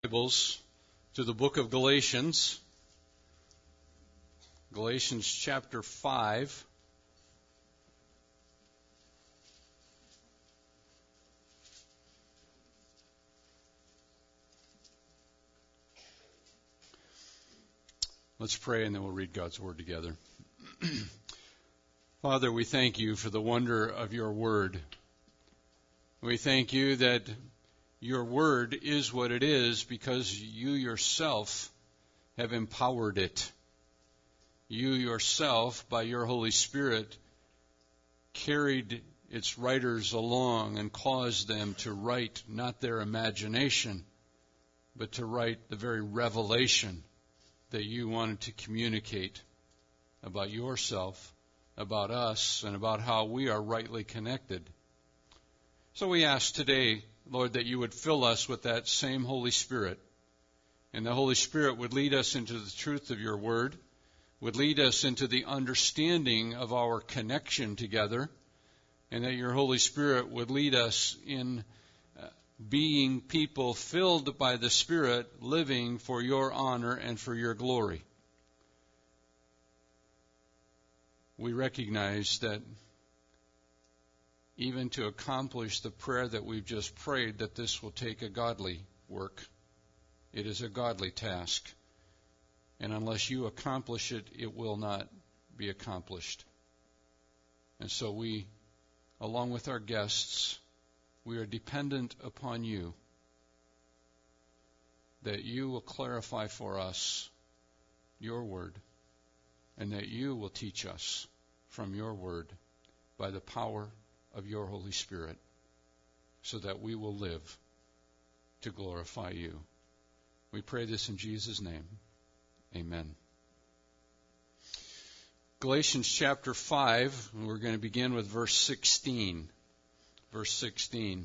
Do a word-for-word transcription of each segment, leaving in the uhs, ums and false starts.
Bibles to the book of Galatians, Galatians chapter five. Let's pray and then we'll read God's word together. Father, we thank you for the wonder of your word. We thank you that your word is what it is because you yourself have empowered it. You yourself, by your Holy Spirit, carried its writers along and caused them to write not their imagination, but to write the very revelation that you wanted to communicate about yourself, about us, and about how we are rightly connected. So we ask today, Lord, that you would fill us with that same Holy Spirit, and the Holy Spirit would lead us into the truth of your word, would lead us into the understanding of our connection together, and that your Holy Spirit would lead us in uh, being people filled by the Spirit, living for your honor and for your glory. We recognize that even to accomplish the prayer that we've just prayed, that this will take a godly work. It is a godly task. And unless you accomplish it, it will not be accomplished. And so we, along with our guests, we are dependent upon you, that you will clarify for us your word, and that you will teach us from your word by the power of your Holy Spirit, so that we will live to glorify you. We pray this in Jesus' name. Amen. Galatians chapter five, and we're going to begin with verse sixteen. Verse sixteen.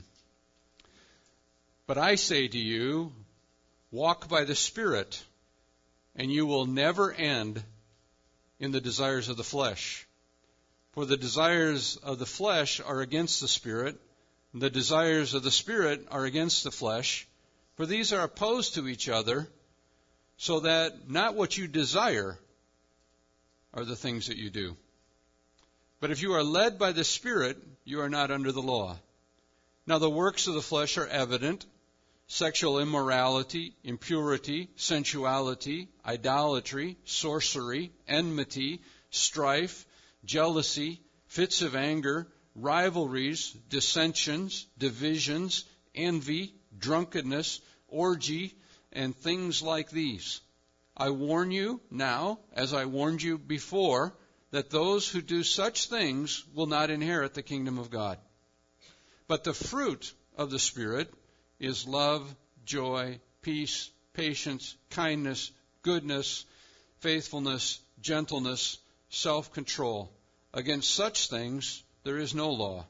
But I say to you, walk by the Spirit, and you will never end in the desires of the flesh. For the desires of the flesh are against the Spirit, and the desires of the Spirit are against the flesh. For these are opposed to each other, so that not what you desire are the things that you do. But if you are led by the Spirit, you are not under the law. Now the works of the flesh are evident: sexual immorality, impurity, sensuality, idolatry, sorcery, enmity, strife, jealousy, fits of anger, rivalries, dissensions, divisions, envy, drunkenness, orgy, and things like these. I warn you now, as I warned you before, that those who do such things will not inherit the kingdom of God. But the fruit of the Spirit is love, joy, peace, patience, kindness, goodness, faithfulness, gentleness, self-control. Against such things there is no law.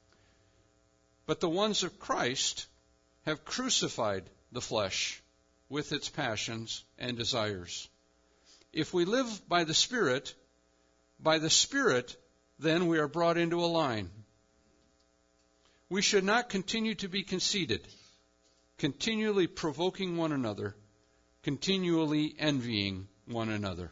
But the ones of Christ have crucified the flesh with its passions and desires. If we live by the Spirit, by the Spirit, then we are brought into a line. We should not continue to be conceited, continually provoking one another, continually envying one another.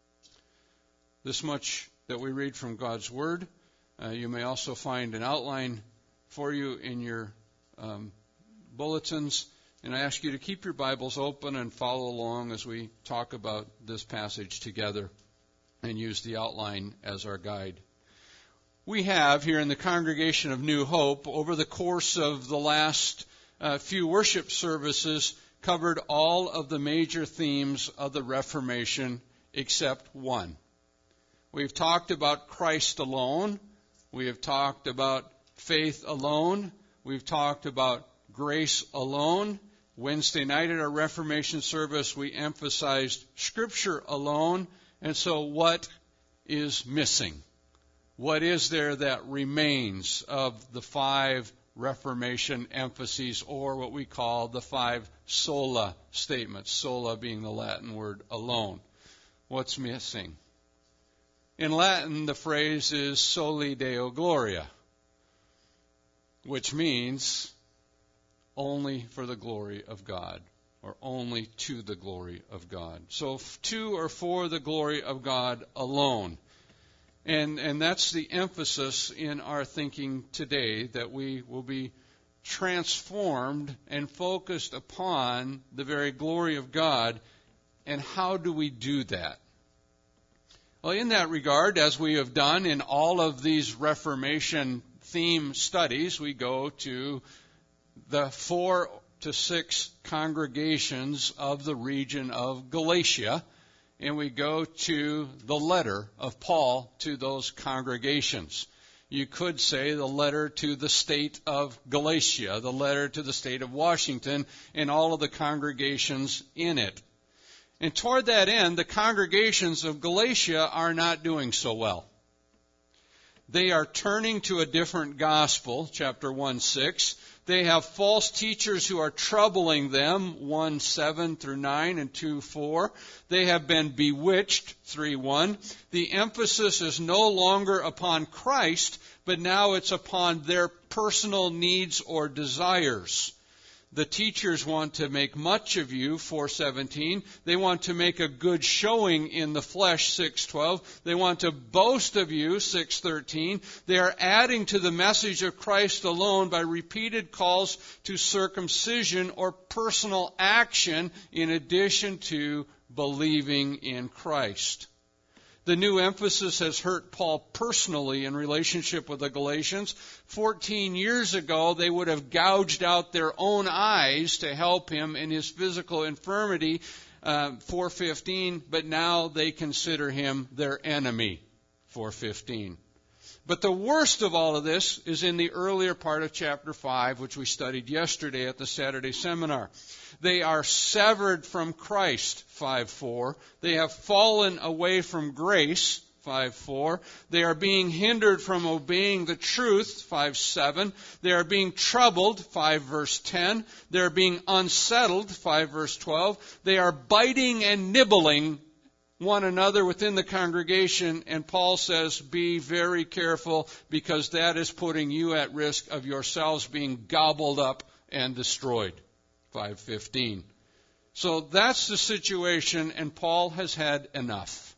This much that we read from God's Word. Uh, you may also find an outline for you in your um, bulletins. And I ask you to keep your Bibles open and follow along as we talk about this passage together and use the outline as our guide. We have here in the congregation of New Hope, over the course of the last uh, few worship services, covered all of the major themes of the Reformation except one. We've talked about Christ alone. We have talked about faith alone. We've talked about grace alone. Wednesday night at our Reformation service, we emphasized Scripture alone. And so what is missing? What is there that remains of the five Reformation emphases, or what we call the five sola statements, sola being the Latin word alone? What's missing? In Latin, the phrase is soli Deo Gloria, which means only for the glory of God. or only to the glory of God. So to or for the glory of God alone. And, and that's the emphasis in our thinking today, that we will be transformed and focused upon the very glory of God. And how do we do that? Well, in that regard, as we have done in all of these Reformation theme studies, we go to the four to six congregations of the region of Galatia, and we go to the letter of Paul to those congregations. You could say the letter to the state of Galatia, the letter to the state of Washington, and all of the congregations in it. And toward that end, the congregations of Galatia are not doing so well. They are turning to a different gospel, chapter one six. They have false teachers who are troubling them, one seven through nine and two four. They have been bewitched, three one. The emphasis is no longer upon Christ, but now it's upon their personal needs or desires. The teachers want to make much of you, four seventeen. They want to make a good showing in the flesh, six twelve. They want to boast of you, six thirteen. They are adding to the message of Christ alone by repeated calls to circumcision or personal action in addition to believing in Christ. The new emphasis has hurt Paul personally in relationship with the Galatians. Fourteen years ago, they would have gouged out their own eyes to help him in his physical infirmity, uh, four fifteen, but now they consider him their enemy, four fifteen. But the worst of all of this is in the earlier part of chapter five, which we studied yesterday at the Saturday seminar. They are severed from Christ, five four. They have fallen away from grace, five four. They are being hindered from obeying the truth, five seven. They are being troubled, five verse ten. They are being unsettled, five verse twelve. They are biting and nibbling one another within the congregation, and Paul says, be very careful, because that is putting you at risk of yourselves being gobbled up and destroyed. five fifteen. So that's the situation, and Paul has had enough.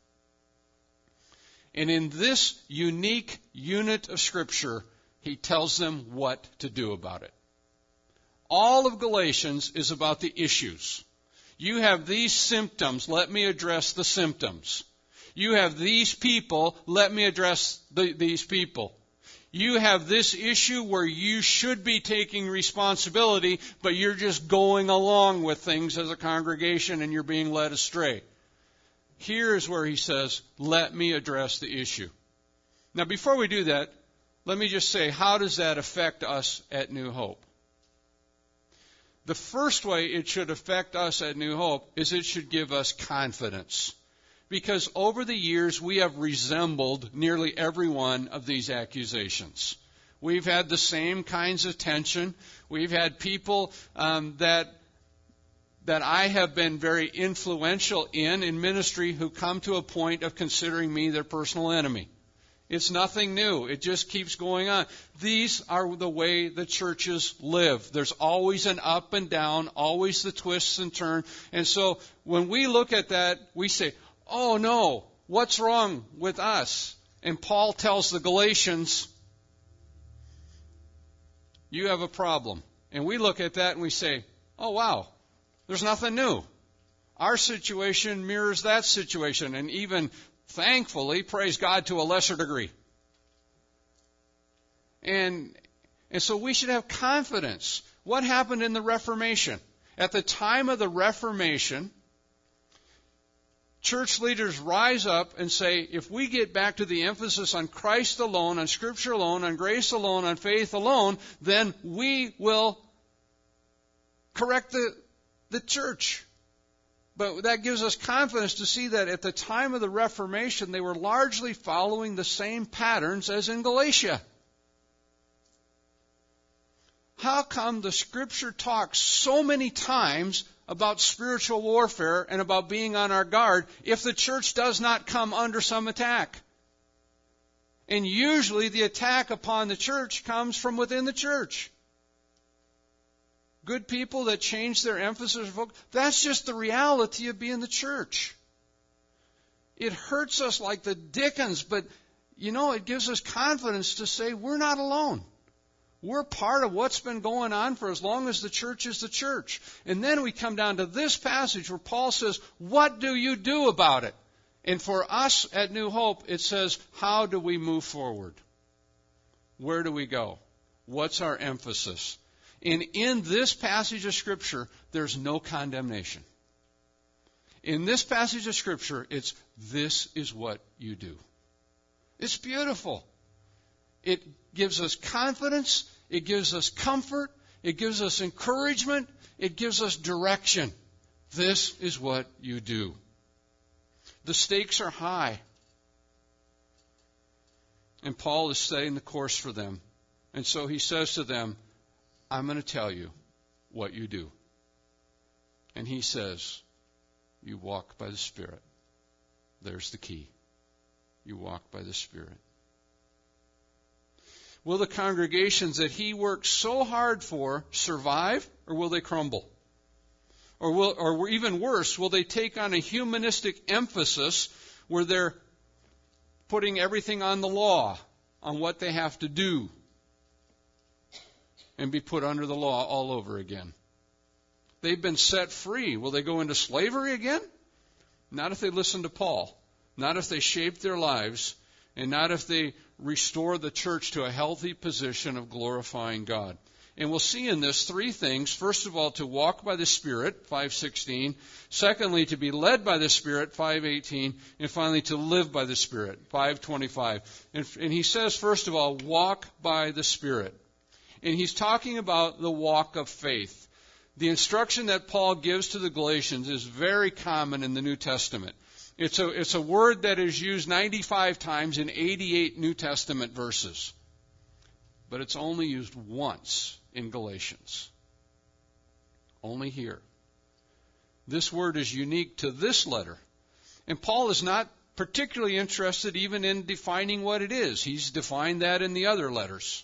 And in this unique unit of Scripture, he tells them what to do about it. All of Galatians is about the issues. You have these symptoms, let me address the symptoms. You have these people, let me address the, these people. You have this issue where you should be taking responsibility, but you're just going along with things as a congregation and you're being led astray. Here's where he says, let me address the issue. Now, before we do that, let me just say, how does that affect us at New Hope? The first way it should affect us at New Hope is it should give us confidence. Because over the years, we have resembled nearly every one of these accusations. We've had the same kinds of tension. We've had people um, that that I have been very influential in, in ministry, who come to a point of considering me their personal enemy. It's nothing new. It just keeps going on. These are the way the churches live. There's always an up and down, always the twists and turns. And so when we look at that, we say, oh no, what's wrong with us? And Paul tells the Galatians, you have a problem. And we look at that and we say, oh wow, there's nothing new. Our situation mirrors that situation, and even thankfully, praise God, to a lesser degree. And, and so we should have confidence. What happened in the Reformation? At the time of the Reformation, church leaders rise up and say, if we get back to the emphasis on Christ alone, on Scripture alone, on grace alone, on faith alone, then we will correct the, the church. But that gives us confidence to see that at the time of the Reformation, they were largely following the same patterns as in Galatia. How come the Scripture talks so many times about spiritual warfare and about being on our guard if the church does not come under some attack? And usually the attack upon the church comes from within the church. good people that change their emphasis. That's just the reality of being the church. It hurts us like the dickens, but, you know, it gives us confidence to say we're not alone. We're part of what's been going on for as long as the church is the church. And then we come down to this passage where Paul says, what do you do about it? And for us at New Hope, it says, how do we move forward? Where do we go? What's our emphasis? And in this passage of Scripture, there's no condemnation. In this passage of Scripture, it's, this is what you do. It's beautiful. It gives us confidence. It gives us comfort. It gives us encouragement. It gives us direction. This is what you do. The stakes are high. And Paul is setting the course for them. And so he says to them, I'm going to tell you what you do. And he says, you walk by the Spirit. There's the key. You walk by the Spirit. Will the congregations that he worked so hard for survive, or will they crumble? Or will, or even worse, will they take on a humanistic emphasis where they're putting everything on the law, on what they have to do, and be put under the law all over again? They've been set free. Will they go into slavery again? Not if they listen to Paul. Not if they shape their lives, and not if they restore the church to a healthy position of glorifying God. And we'll see in this three things. First of all, to walk by the Spirit, five sixteen. Secondly, to be led by the Spirit, five eighteen. And finally, to live by the Spirit, five twenty-five. And, and he says, first of all, walk by the Spirit. And he's talking about the walk of faith. The instruction that Paul gives to the Galatians is very common in the New Testament. It's a, it's a word that is used ninety-five times in eighty-eight New Testament verses. But it's only used once in Galatians. Only here. This word is unique to this letter. And Paul is not particularly interested even in defining what it is. He's defined that in the other letters.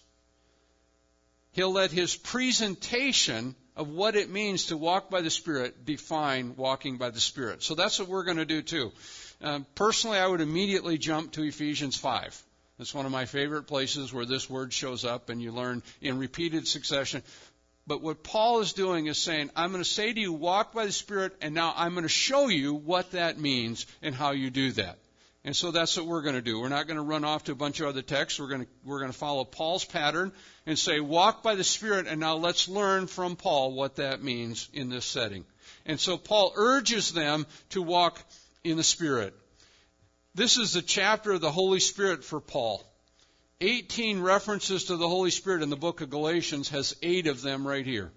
He'll let his presentation of what it means to walk by the Spirit define walking by the Spirit. So that's what we're going to do too. Um, personally, I would immediately jump to Ephesians five. It's one of my favorite places where this word shows up and you learn in repeated succession. But what Paul is doing is saying, I'm going to say to you, walk by the Spirit, and now I'm going to show you what that means and how you do that. And so that's what we're going to do. We're not going to run off to a bunch of other texts. We're going to, we're going to follow Paul's pattern and say, walk by the Spirit, and now let's learn from Paul what that means in this setting. And so Paul urges them to walk in the Spirit. This is the chapter of the Holy Spirit for Paul. eighteen references to the Holy Spirit in the book of Galatians, has eight of them right here.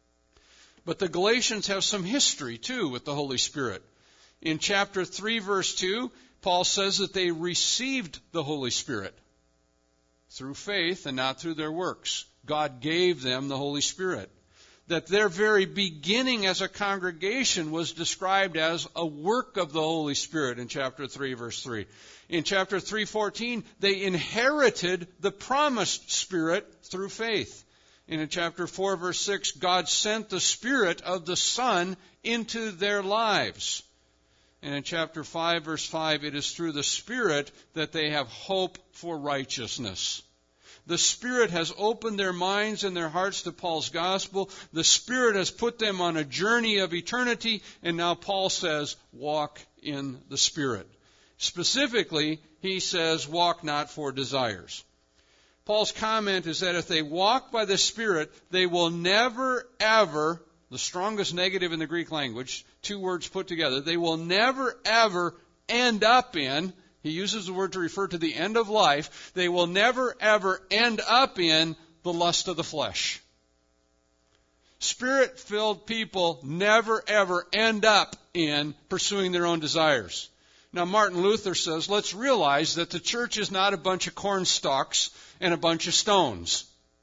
But the Galatians have some history, too, with the Holy Spirit. In chapter three, verse two, Paul says that they received the Holy Spirit through faith and not through their works. God gave them the Holy Spirit. That their very beginning as a congregation was described as a work of the Holy Spirit in chapter three, verse three. In chapter three fourteen, they inherited the promised Spirit through faith. And in chapter four, verse six, God sent the Spirit of the Son into their lives. And in chapter five, verse five, it is through the Spirit that they have hope for righteousness. The Spirit has opened their minds and their hearts to Paul's gospel. The Spirit has put them on a journey of eternity. And now Paul says, walk in the Spirit. Specifically, he says, walk not for desires. Paul's comment is that if they walk by the Spirit, they will never, ever, the strongest negative in the Greek language, two words put together, they will never, ever end up in, he uses the word to refer to the end of life, they will never, ever end up in the lust of the flesh. Spirit-filled people never, ever end up in pursuing their own desires. Now, Martin Luther says, let's realize that the church is not a bunch of corn stalks and a bunch of stones.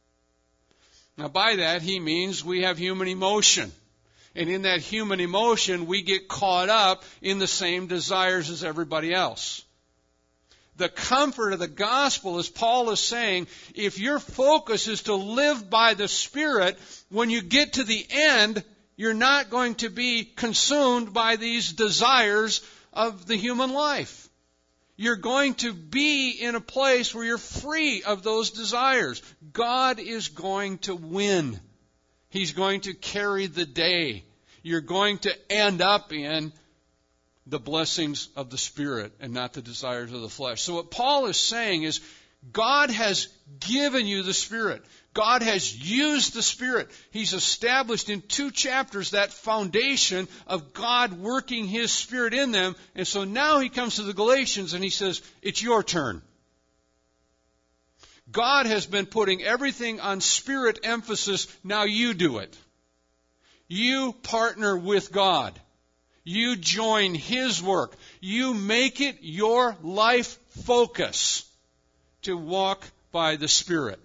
Now, by that, he means we have human emotion. And in that human emotion, we get caught up in the same desires as everybody else. The comfort of the gospel, as Paul is saying, if your focus is to live by the Spirit, when you get to the end, you're not going to be consumed by these desires of the human life. You're going to be in a place where you're free of those desires. God is going to win. He's going to carry the day. You're going to end up in the blessings of the Spirit and not the desires of the flesh. So what Paul is saying is God has given you the Spirit. God has used the Spirit. He's established in two chapters that foundation of God working His Spirit in them. And so now he comes to the Galatians and he says, it's your turn. God has been putting everything on Spirit emphasis. Now you do it. You partner with God. You join His work. You make it your life focus to walk by the Spirit.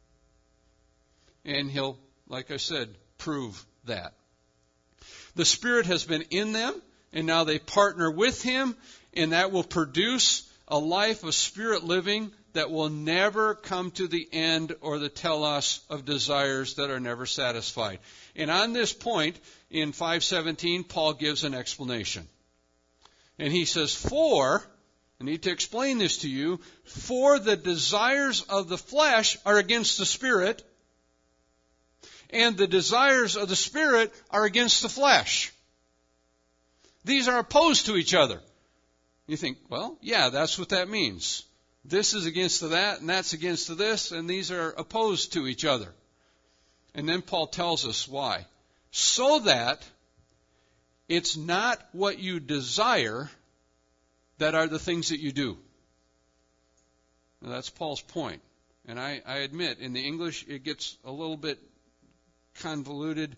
And He'll, like I said, prove that. The Spirit has been in them, and now they partner with Him, and that will produce a life of Spirit living that will never come to the end or the telos of desires that are never satisfied. And on this point, in five seventeen, Paul gives an explanation. And he says, for, I need to explain this to you, for the desires of the flesh are against the Spirit, and the desires of the Spirit are against the flesh. These are opposed to each other. You think, well, yeah, that's what that means. This is against that, and that's against this, and these are opposed to each other. And then Paul tells us why. So that it's not what you desire that are the things that you do. Now, that's Paul's point. And I, I admit, in the English, it gets a little bit convoluted.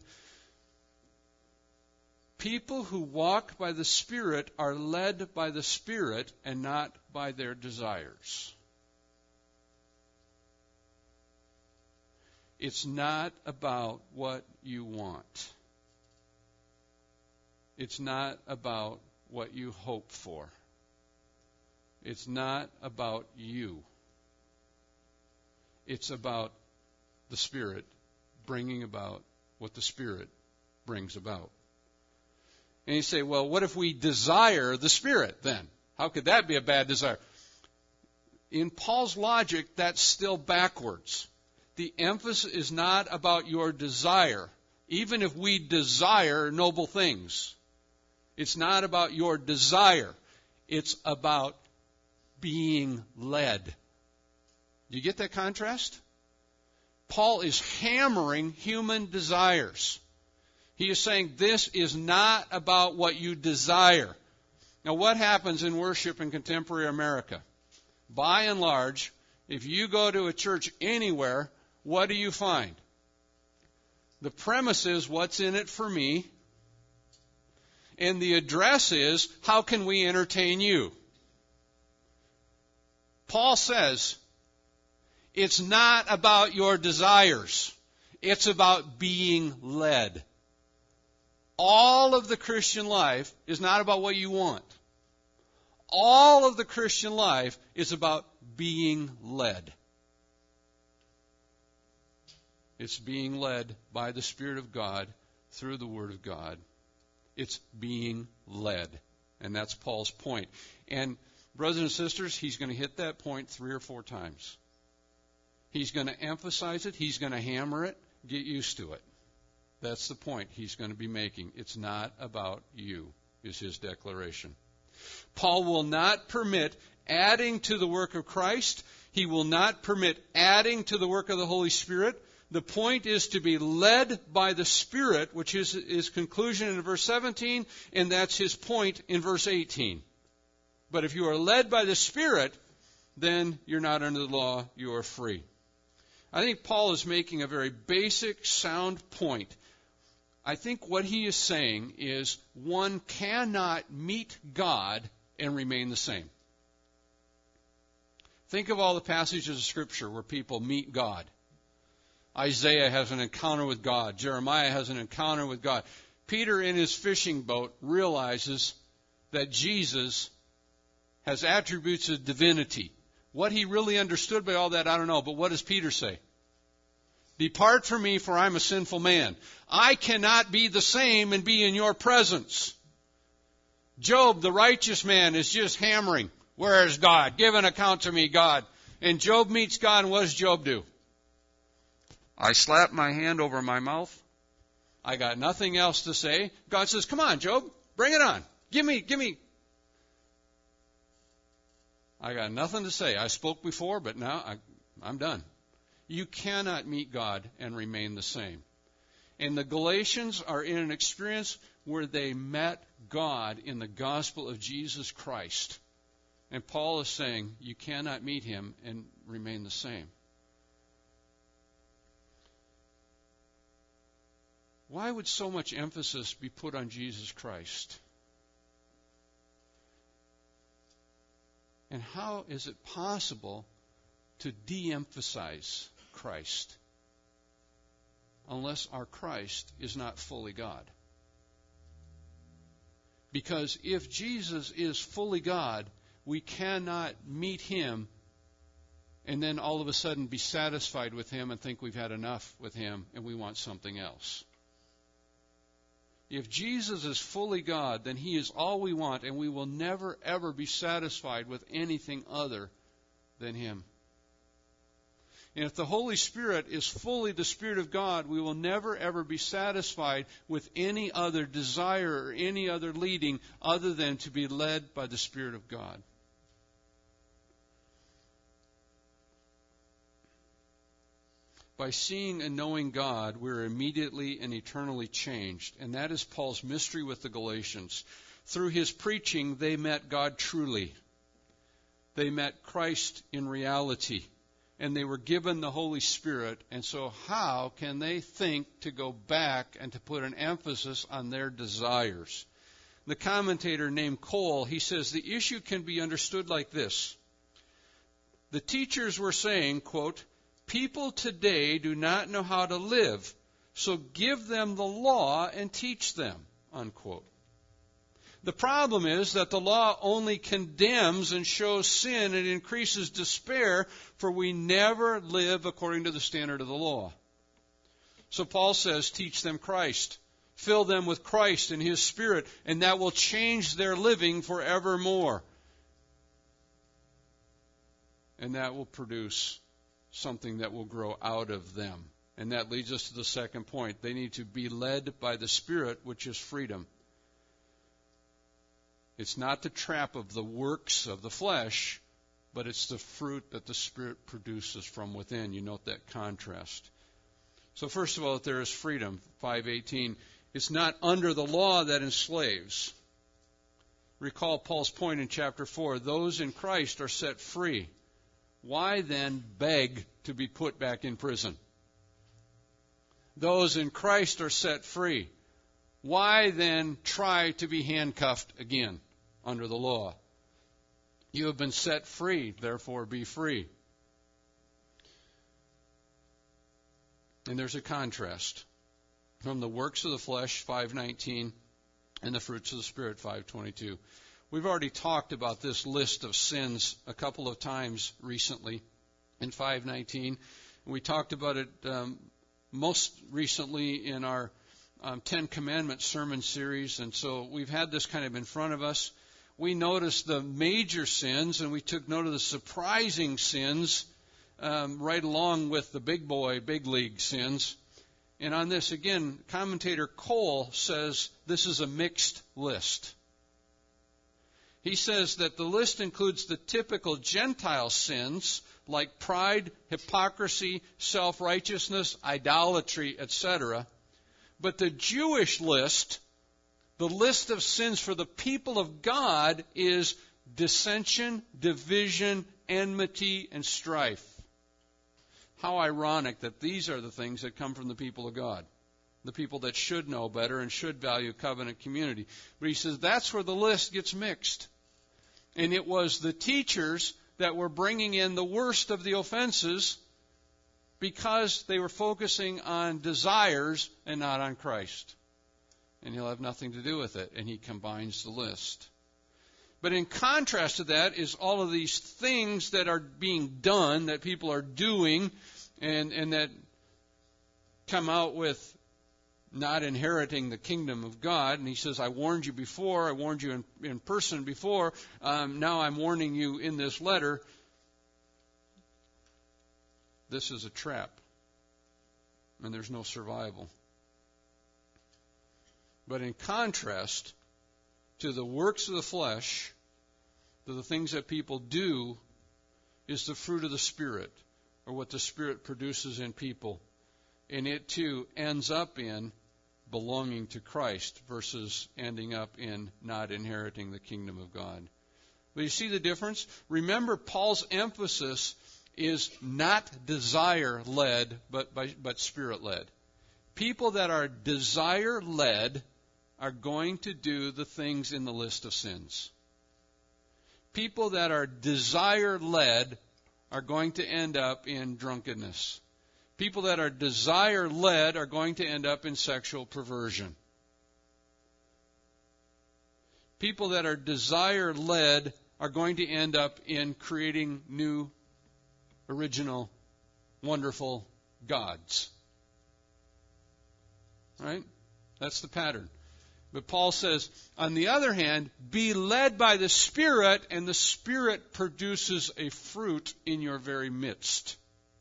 People who walk by the Spirit are led by the Spirit and not by their desires. It's not about what you want. It's not about what you hope for. It's not about you. It's about the Spirit bringing about what the Spirit brings about. And you say, well, what if we desire the Spirit then? How could that be a bad desire? In Paul's logic, that's still backwards. The emphasis is not about your desire, even if we desire noble things. It's not about your desire. It's about being led. Do you get that contrast? Paul is hammering human desires. He is saying this is not about what you desire. Now, what happens in worship in contemporary America? By and large, if you go to a church anywhere, what do you find? The premise is, what's in it for me? And the address is, how can we entertain you? Paul says, it's not about your desires. It's about being led. All of the Christian life is not about what you want. All of the Christian life is about being led. It's being led by the Spirit of God through the Word of God. It's being led. And that's Paul's point. And brothers and sisters, he's going to hit that point three or four times. He's going to emphasize it. He's going to hammer it. Get used to it. That's the point he's going to be making. It's not about you, is his declaration. Paul will not permit adding to the work of Christ. He will not permit adding to the work of the Holy Spirit. The point is to be led by the Spirit, which is his conclusion in verse seventeen, and that's his point in verse eighteen. But if you are led by the Spirit, then you're not under the law, you are free. I think Paul is making a very basic, sound point. I think what he is saying is one cannot meet God and remain the same. Think of all the passages of Scripture where people meet God. Isaiah has an encounter with God. Jeremiah has an encounter with God. Peter in his fishing boat realizes that Jesus has attributes of divinity. What he really understood by all that, I don't know. But what does Peter say? Depart from me, for I'm a sinful man. I cannot be the same and be in your presence. Job, the righteous man, is just hammering. Where is God? Give an account to me, God. And Job meets God, and what does Job do? I slap my hand over my mouth. I got nothing else to say. God says, come on, Job, bring it on. Give me, give me. I got nothing to say. I spoke before, but now I, I'm done. You cannot meet God and remain the same. And the Galatians are in an experience where they met God in the gospel of Jesus Christ. And Paul is saying, you cannot meet him and remain the same. Why would so much emphasis be put on Jesus Christ? And how is it possible to de-emphasize Christ unless our Christ is not fully God? Because if Jesus is fully God, we cannot meet him and then all of a sudden be satisfied with him and think we've had enough with him and we want something else. If Jesus is fully God, then he is all we want, and we will never, ever be satisfied with anything other than him. And if the Holy Spirit is fully the Spirit of God, we will never, ever be satisfied with any other desire or any other leading other than to be led by the Spirit of God. By seeing and knowing God, we're immediately and eternally changed. And that is Paul's mystery with the Galatians. Through his preaching, they met God truly. They met Christ in reality. And they were given the Holy Spirit. And so how can they think to go back and to put an emphasis on their desires? The commentator named Cole, he says, the issue can be understood like this. The teachers were saying, quote, people today do not know how to live, so give them the law and teach them, unquote. The problem is that the law only condemns and shows sin and increases despair, for we never live according to the standard of the law. So Paul says, teach them Christ. Fill them with Christ and his Spirit, and that will change their living forevermore. And that will produce something that will grow out of them. And that leads us to the second point. They need to be led by the Spirit, which is freedom. It's not the trap of the works of the flesh, but it's the fruit that the Spirit produces from within. You note that contrast. So first of all, there is freedom. five eighteen. It's not under the law that enslaves. Recall Paul's point in chapter four. Those in Christ are set free. Why then beg to be put back in prison? Those in Christ are set free. Why then try to be handcuffed again under the law? You have been set free, therefore be free. And there's a contrast from the works of the flesh, five nineteen, and the fruits of the Spirit, five twenty-two. We've already talked about this list of sins a couple of times recently in five nineteen. We talked about it um, most recently in our um, Ten Commandments sermon series, and so we've had this kind of in front of us. We noticed the major sins, and we took note of the surprising sins um, right along with the big boy, big league sins. And on this, again, commentator Cole says this is a mixed list. He says that the list includes the typical Gentile sins like pride, hypocrisy, self-righteousness, idolatry, et cetera. But the Jewish list, the list of sins for the people of God, is dissension, division, enmity, and strife. How ironic that these are the things that come from the people of God, the people that should know better and should value covenant community. But he says that's where the list gets mixed. And it was the teachers that were bringing in the worst of the offenses because they were focusing on desires and not on Christ. And he'll have nothing to do with it. And he combines the list. But in contrast to that is all of these things that are being done, that people are doing, and, and that come out with not inheriting the kingdom of God. And he says, I warned you before, I warned you in, in person before, um, now I'm warning you in this letter. This is a trap, and there's no survival. But in contrast to the works of the flesh, to the things that people do, is the fruit of the Spirit, or what the Spirit produces in people. And it too ends up in belonging to Christ versus ending up in not inheriting the kingdom of God. But you see the difference? Remember, Paul's emphasis is not desire-led, but, by, but Spirit-led. People that are desire-led are going to do the things in the list of sins. People that are desire-led are going to end up in drunkenness. People that are desire-led are going to end up in sexual perversion. People that are desire-led are going to end up in creating new, original, wonderful gods. Right? That's the pattern. But Paul says, on the other hand, be led by the Spirit, and the Spirit produces a fruit in your very midst.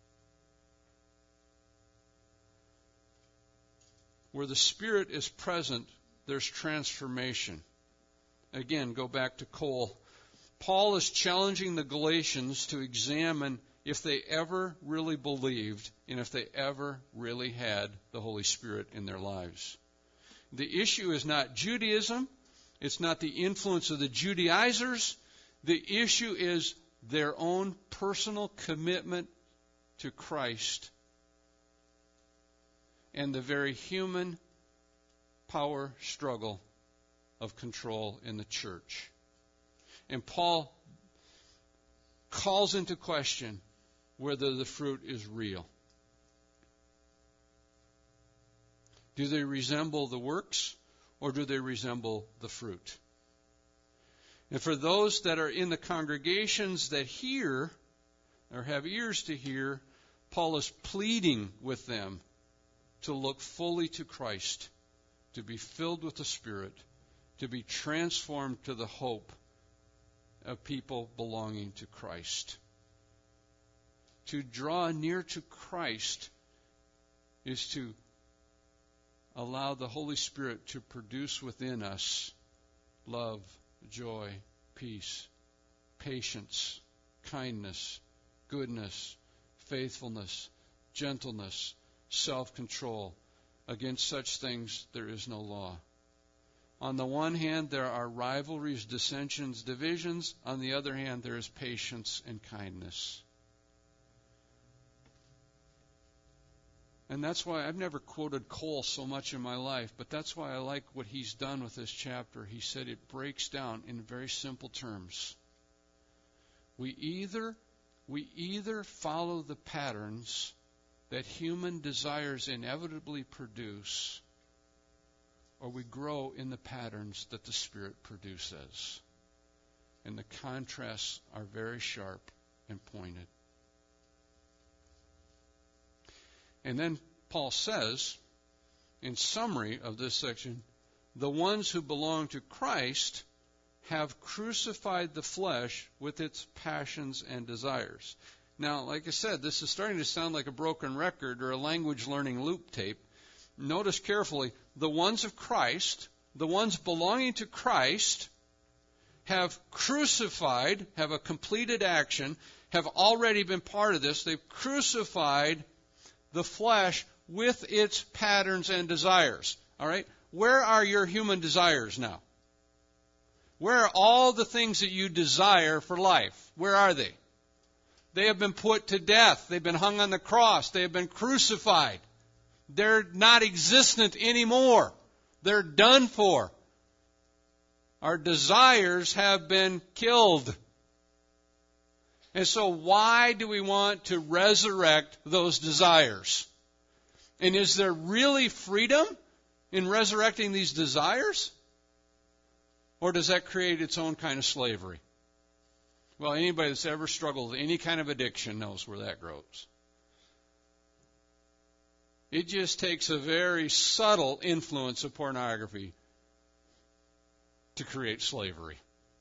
Where the Spirit is present, there's transformation. Again, go back to Cole. Paul is challenging the Galatians to examine if they ever really believed and if they ever really had the Holy Spirit in their lives. The issue is not Judaism. It's not the influence of the Judaizers. The issue is their own personal commitment to Christ and the very human power struggle of control in the church. And Paul calls into question whether the fruit is real. Do they resemble the works, or do they resemble the fruit? And for those that are in the congregations that hear, or have ears to hear, Paul is pleading with them to look fully to Christ, to be filled with the Spirit, to be transformed to the hope of people belonging to Christ. To draw near to Christ is to allow the Holy Spirit to produce within us love, joy, peace, patience, kindness, goodness, faithfulness, gentleness, self-control. Against such things there is no law. On the one hand, there are rivalries, dissensions, divisions. On the other hand, there is patience and kindness. And that's why I've never quoted Cole so much in my life, but that's why I like what he's done with this chapter. He said it breaks down in very simple terms. We either, we either follow the patterns that human desires inevitably produce, or we grow in the patterns that the Spirit produces. And the contrasts are very sharp and pointed. And then Paul says, in summary of this section, the ones who belong to Christ have crucified the flesh with its passions and desires. Now, like I said, this is starting to sound like a broken record or a language learning loop tape. Notice carefully, the ones of Christ, the ones belonging to Christ, have crucified, have a completed action, have already been part of this. They've crucified the flesh with its patterns and desires. All right? Where are your human desires now? Where are all the things that you desire for life? Where are they? They have been put to death. They've been hung on the cross. They have been crucified. They're not existent anymore. They're done for. Our desires have been killed. And so why do we want to resurrect those desires? And is there really freedom in resurrecting these desires? Or does that create its own kind of slavery? Well, anybody that's ever struggled with any kind of addiction knows where that grows. It just takes a very subtle influence of pornography to create slavery.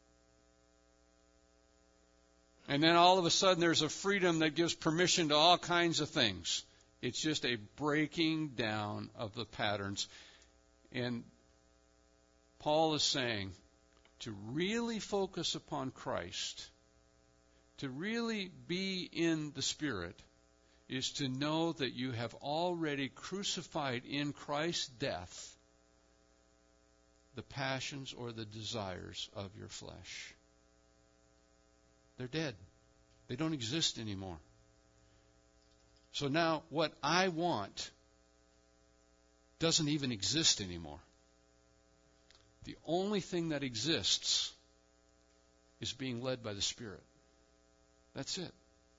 And then all of a sudden there's a freedom that gives permission to all kinds of things. It's just a breaking down of the patterns. And Paul is saying to really focus upon Christ, to really be in the Spirit, is to know that you have already crucified in Christ's death the passions or the desires of your flesh. They're dead. They don't exist anymore. So now what I want doesn't even exist anymore. The only thing that exists is being led by the Spirit. That's it.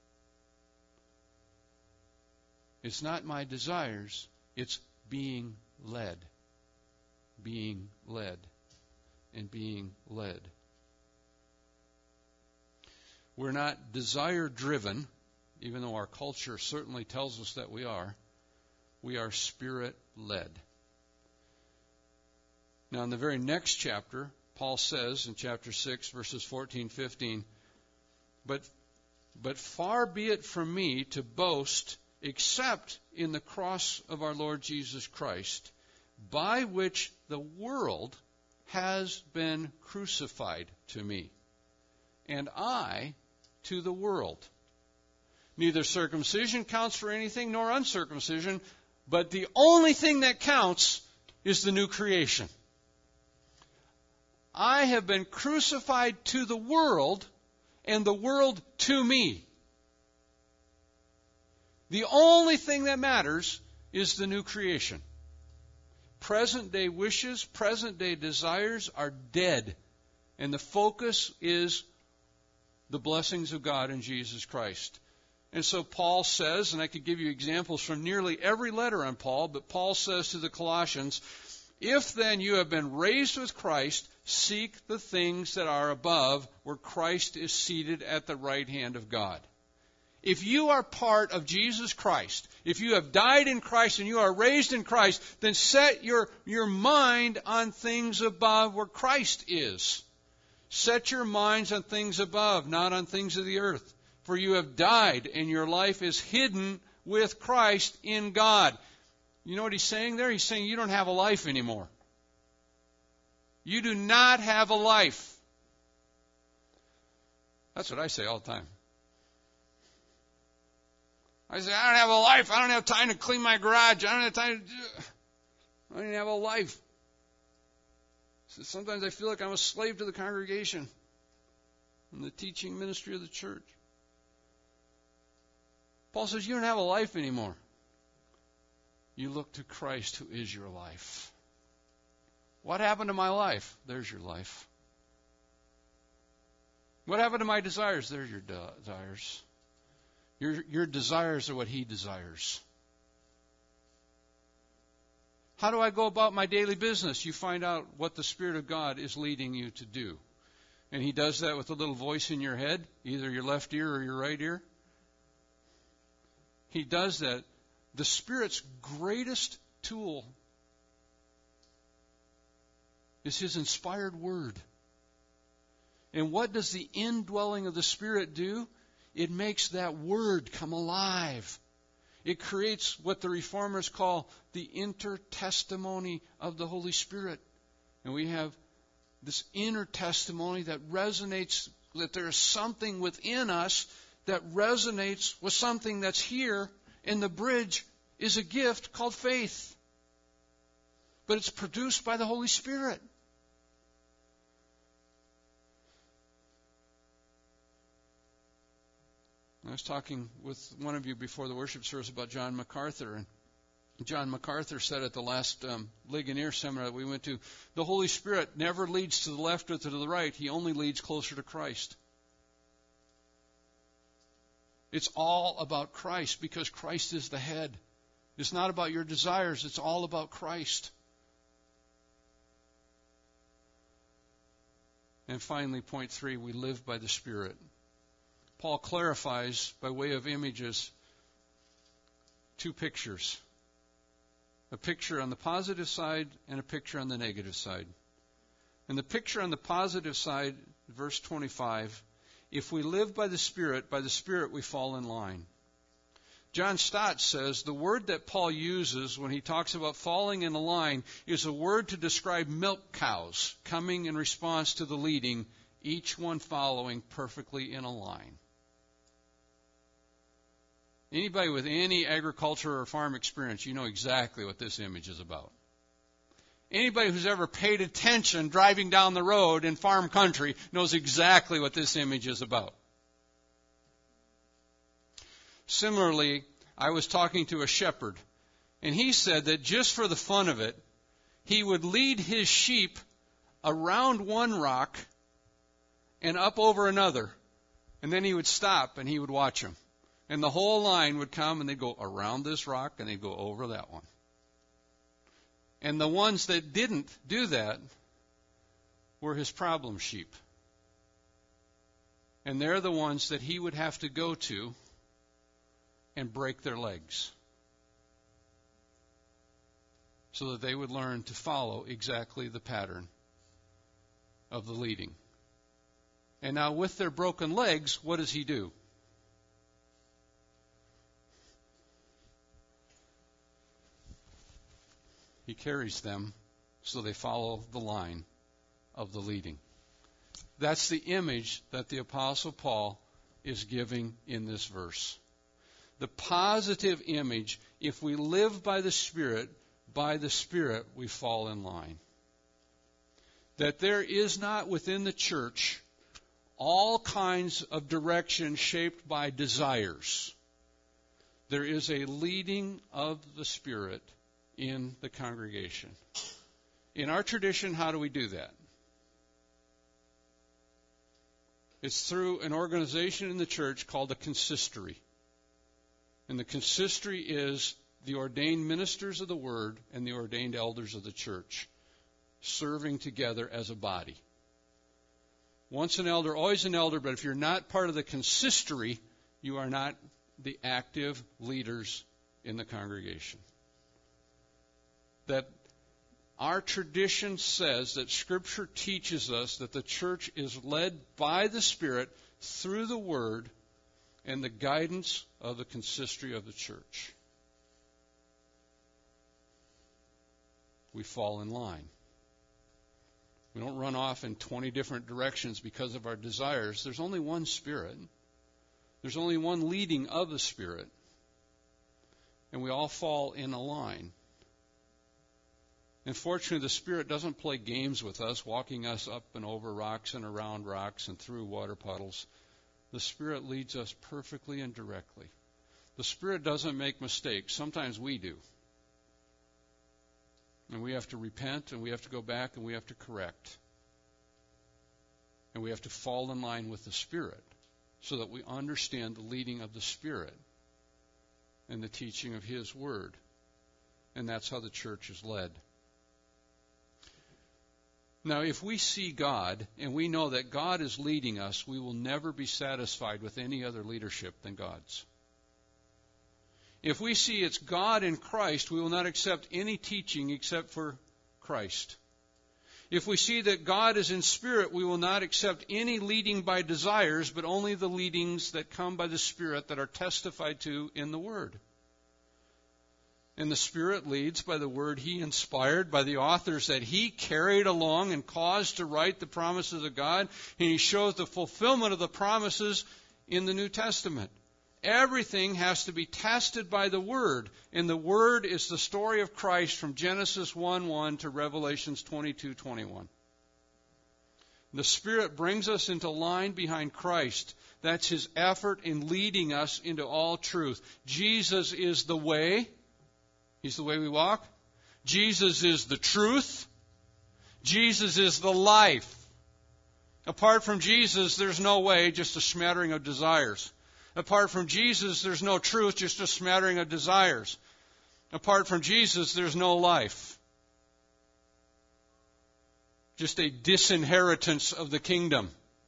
It's not my desires, it's being led. Being led. And being led. We're not desire-driven, even though our culture certainly tells us that we are. We are Spirit-led. Now, in the very next chapter, Paul says in chapter six, verses fourteen, fifteen, But, but far be it from me to boast except in the cross of our Lord Jesus Christ, by which the world has been crucified to me, and I to the world. Neither circumcision counts for anything nor uncircumcision, but the only thing that counts is the new creation. I have been crucified to the world, and the world to me. The only thing that matters is the new creation. Present-day wishes, present-day desires are dead, and the focus is the blessings of God in Jesus Christ. And so Paul says, and I could give you examples from nearly every letter on Paul, but Paul says to the Colossians, If then you have been raised with Christ, seek the things that are above, where Christ is seated at the right hand of God. If you are part of Jesus Christ, if you have died in Christ and you are raised in Christ, then set your, your mind on things above where Christ is. Set your minds on things above, not on things of the earth. For you have died, and your life is hidden with Christ in God. You know what he's saying there? He's saying you don't have a life anymore. You do not have a life. That's what I say all the time. I say, I don't have a life. I don't have time to clean my garage. I don't have time to do... I don't even have a life. So sometimes I feel like I'm a slave to the congregation and the teaching ministry of the church. Paul says, you don't have a life anymore. You look to Christ, who is your life. What happened to my life? There's your life. What happened to my desires? There's your desires. Your, your desires are what he desires. How do I go about my daily business? You find out what the Spirit of God is leading you to do. And he does that with a little voice in your head, either your left ear or your right ear. He does that. The Spirit's greatest tool is his inspired word. And what does the indwelling of the Spirit do? It makes that word come alive. It creates what the Reformers call the intertestimony of the Holy Spirit. And we have this inner testimony that resonates, that there is something within us that resonates with something that's here, and the bridge is a gift called faith. But it's produced by the Holy Spirit. I was talking with one of you before the worship service about John MacArthur, and John MacArthur said at the last um, Ligonier seminar that we went to, the Holy Spirit never leads to the left or to the right. He only leads closer to Christ. It's all about Christ because Christ is the head. It's not about your desires. It's all about Christ. And finally, point three, we live by the Spirit. Paul clarifies by way of images two pictures. A picture on the positive side and a picture on the negative side. And the picture on the positive side, verse twenty-five, if we live by the Spirit, by the Spirit we fall in line. John Stott says the word that Paul uses when he talks about falling in a line is a word to describe milk cows coming in response to the leading, each one following perfectly in a line. Anybody with any agriculture or farm experience, you know exactly what this image is about. Anybody who's ever paid attention driving down the road in farm country knows exactly what this image is about. Similarly, I was talking to a shepherd, and he said that just for the fun of it, he would lead his sheep around one rock and up over another, and then he would stop and he would watch them. And the whole line would come and they'd go around this rock and they'd go over that one. And the ones that didn't do that were his problem sheep. And they're the ones that he would have to go to and break their legs so that they would learn to follow exactly the pattern of the leading. And now with their broken legs, what does he do? He carries them so they follow the line of the leading. That's the image that the Apostle Paul is giving in this verse. The positive image, if we live by the Spirit, by the Spirit we fall in line. That there is not within the church all kinds of direction shaped by desires. There is a leading of the Spirit in the congregation. In our tradition, how do we do that? It's through an organization in the church called a consistory. And the consistory is the ordained ministers of the Word and the ordained elders of the church serving together as a body. Once an elder, always an elder, but if you're not part of the consistory, you are not the active leaders in the congregation. That our tradition says that Scripture teaches us that the church is led by the Spirit through the Word and the guidance of the consistory of the church. We fall in line. We don't run off in twenty different directions because of our desires. There's only one Spirit. There's only one leading of the Spirit. And we all fall in a line. And fortunately, the Spirit doesn't play games with us, walking us up and over rocks and around rocks and through water puddles. The Spirit leads us perfectly and directly. The Spirit doesn't make mistakes. Sometimes we do. And we have to repent, and we have to go back, and we have to correct. And we have to fall in line with the Spirit so that we understand the leading of the Spirit and the teaching of His Word. And that's how the church is led. Now, if we see God and we know that God is leading us, we will never be satisfied with any other leadership than God's. If we see it's God in Christ, we will not accept any teaching except for Christ. If we see that God is in Spirit, we will not accept any leading by desires, but only the leadings that come by the Spirit that are testified to in the Word. And the Spirit leads by the Word He inspired, by the authors that He carried along and caused to write the promises of God. And He shows the fulfillment of the promises in the New Testament. Everything has to be tested by the Word. And the Word is the story of Christ from Genesis one one to Revelation twenty-two twenty-one. The Spirit brings us into line behind Christ. That's His effort in leading us into all truth. Jesus is the way. He's the way we walk. Jesus is the truth. Jesus is the life. Apart from Jesus, there's no way, just a smattering of desires. Apart from Jesus, there's no truth, just a smattering of desires. Apart from Jesus, there's no life. just a disinheritance of the kingdom.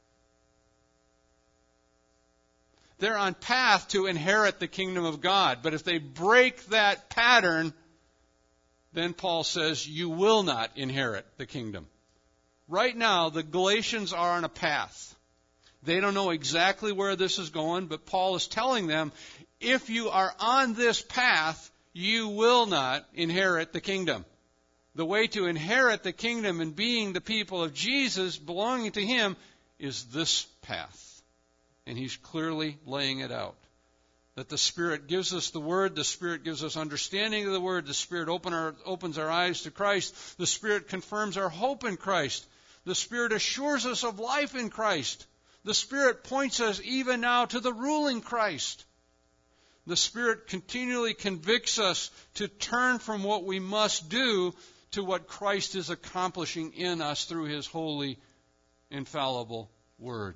They're on path to inherit the kingdom of God. But if they break that pattern, then Paul says, you will not inherit the kingdom. Right now, the Galatians are on a path. They don't know exactly where this is going, but Paul is telling them, if you are on this path, you will not inherit the kingdom. The way to inherit the kingdom and being the people of Jesus, belonging to Him, is this path. And he's clearly laying it out. That the Spirit gives us the Word, the Spirit gives us understanding of the Word, the Spirit open our, opens our eyes to Christ, the Spirit confirms our hope in Christ, the Spirit assures us of life in Christ, the Spirit points us even now to the ruling Christ. The Spirit continually convicts us to turn from what we must do to what Christ is accomplishing in us through His holy, infallible Word.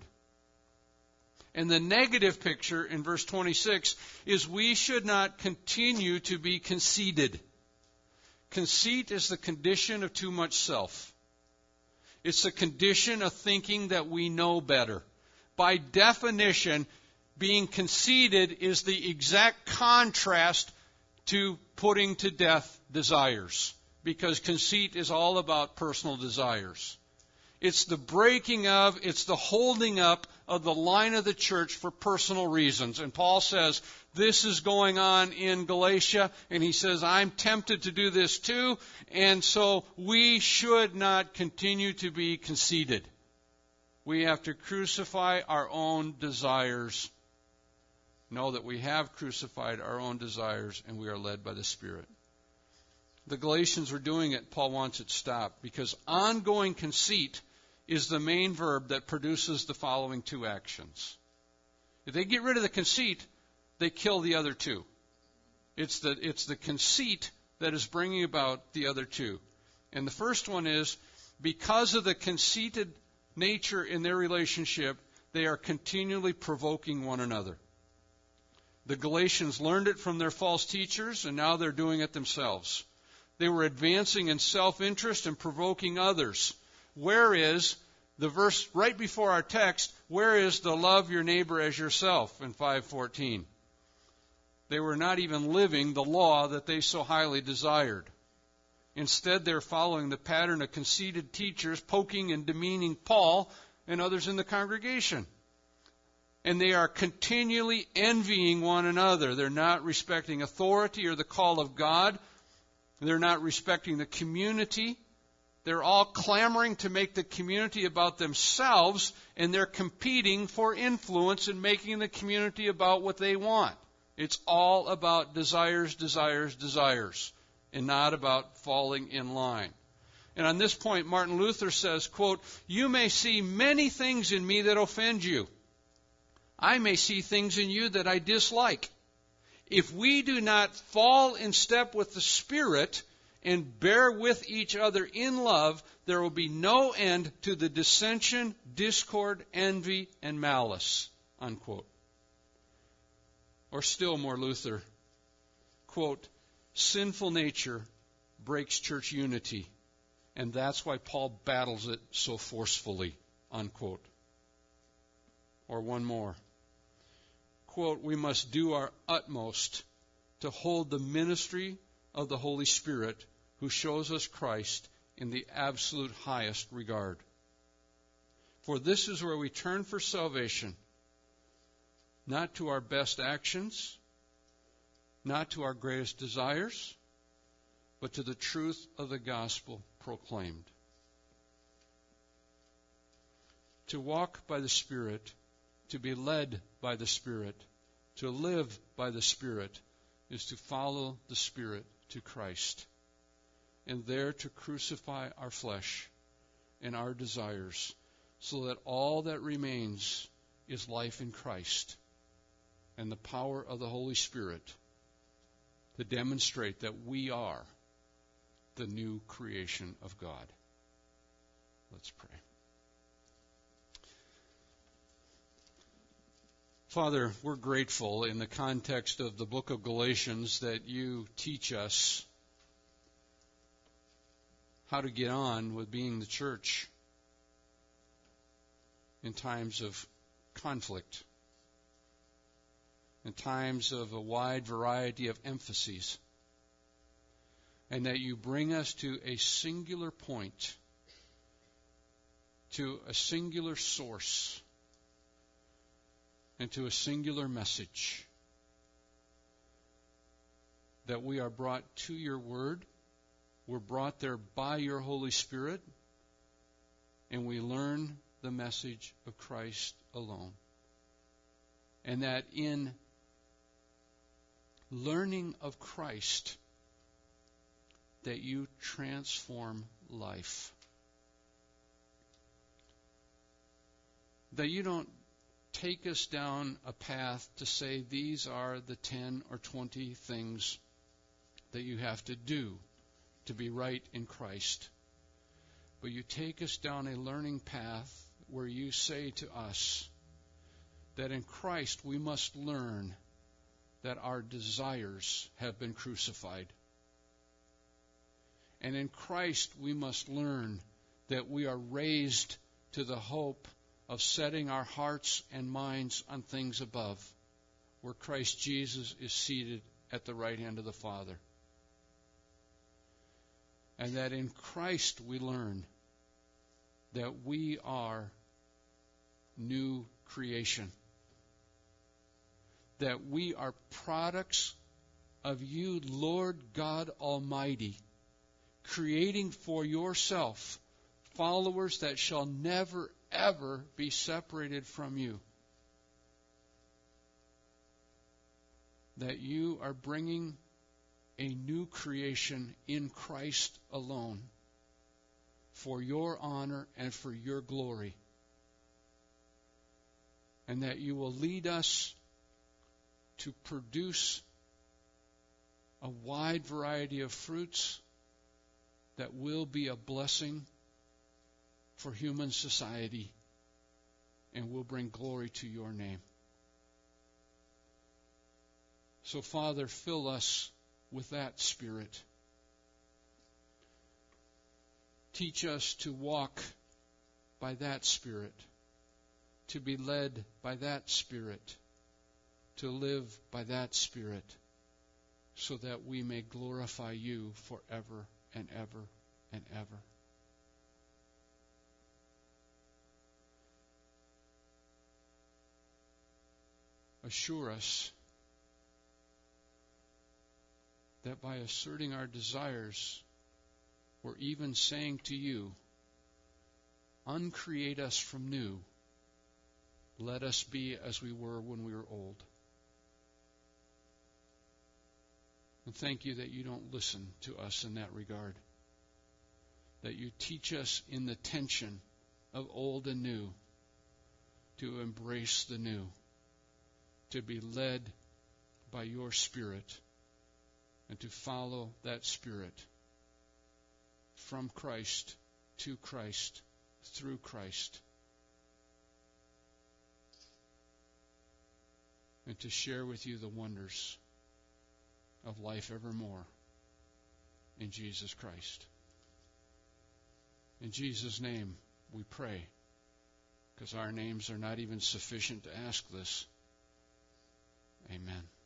And the negative picture in verse twenty-six is we should not continue to be conceited. Conceit is the condition of too much self. It's the condition of thinking that we know better. By definition, being conceited is the exact contrast to putting to death desires. Because conceit is all about personal desires. It's the breaking of, it's the holding up of the line of the church for personal reasons. And Paul says, this is going on in Galatia, and he says, I'm tempted to do this too, and so we should not continue to be conceited. We have to crucify our own desires. Know that we have crucified our own desires, and we are led by the Spirit. The Galatians were doing it. Paul wants it stopped, because ongoing conceit is the main verb that produces the following two actions. If they get rid of the conceit, they kill the other two. It's the, it's the conceit that is bringing about the other two. And the first one is, because of the conceited nature in their relationship, they are continually provoking one another. The Galatians learned it from their false teachers, and now they're doing it themselves. They were advancing in self-interest and provoking others. Where is, the verse right before our text, where is the love your neighbor as yourself in five fourteen? They were not even living the law that they so highly desired. Instead, they're following the pattern of conceited teachers, poking and demeaning Paul and others in the congregation. And they are continually envying one another. They're not respecting authority or the call of God. They're not respecting the community. They're all clamoring to make the community about themselves, and they're competing for influence and making the community about what they want. It's all about desires, desires, desires, and not about falling in line. And on this point, Martin Luther says, quote, "You may see many things in me that offend you. I may see things in you that I dislike. If we do not fall in step with the Spirit and bear with each other in love, there will be no end to the dissension, discord, envy, and malice." Unquote. Or still more Luther, quote, "Sinful nature breaks church unity, and that's why Paul battles it so forcefully." Unquote. Or one more. Quote, "We must do our utmost to hold the ministry of the Holy Spirit, who shows us Christ, in the absolute highest regard. For this is where we turn for salvation, not to our best actions, not to our greatest desires, but to the truth of the gospel proclaimed." To walk by the Spirit, to be led by the Spirit, to live by the Spirit, is to follow the Spirit to Christ, and there to crucify our flesh and our desires, so that all that remains is life in Christ and the power of the Holy Spirit to demonstrate that we are the new creation of God. Let's pray. Father, we're grateful in the context of the book of Galatians that you teach us how to get on with being the church in times of conflict, in times of a wide variety of emphases, and that you bring us to a singular point, to a singular source, and to a singular message, that we are brought to your word, we're brought there by your Holy Spirit, and we learn the message of Christ alone. And that in learning of Christ, that you transform life. That you don't take us down a path to say these are the ten or twenty things that you have to do to be right in Christ. But you take us down a learning path where you say to us that in Christ we must learn that our desires have been crucified. And in Christ we must learn that we are raised to the hope of setting our hearts and minds on things above, where Christ Jesus is seated at the right hand of the Father. And that in Christ we learn that we are new creation. That we are products of you, Lord God Almighty, creating for yourself followers that shall never, ever be separated from you. That you are bringing a new creation in Christ alone for your honor and for your glory. And that you will lead us to produce a wide variety of fruits that will be a blessing for human society and will bring glory to your name. So, Father, fill us with that Spirit. Teach us to walk by that Spirit, to be led by that Spirit, to live by that Spirit, so that we may glorify you forever and ever and ever. Assure us that by asserting our desires, we're even saying to you, uncreate us from new. Let us be as we were when we were old. And thank you that you don't listen to us in that regard. That you teach us in the tension of old and new to embrace the new, to be led by your Spirit, and to follow that Spirit from Christ to Christ, through Christ, and to share with you the wonders of life evermore in Jesus Christ. In Jesus' name we pray, because our names are not even sufficient to ask this. Amen.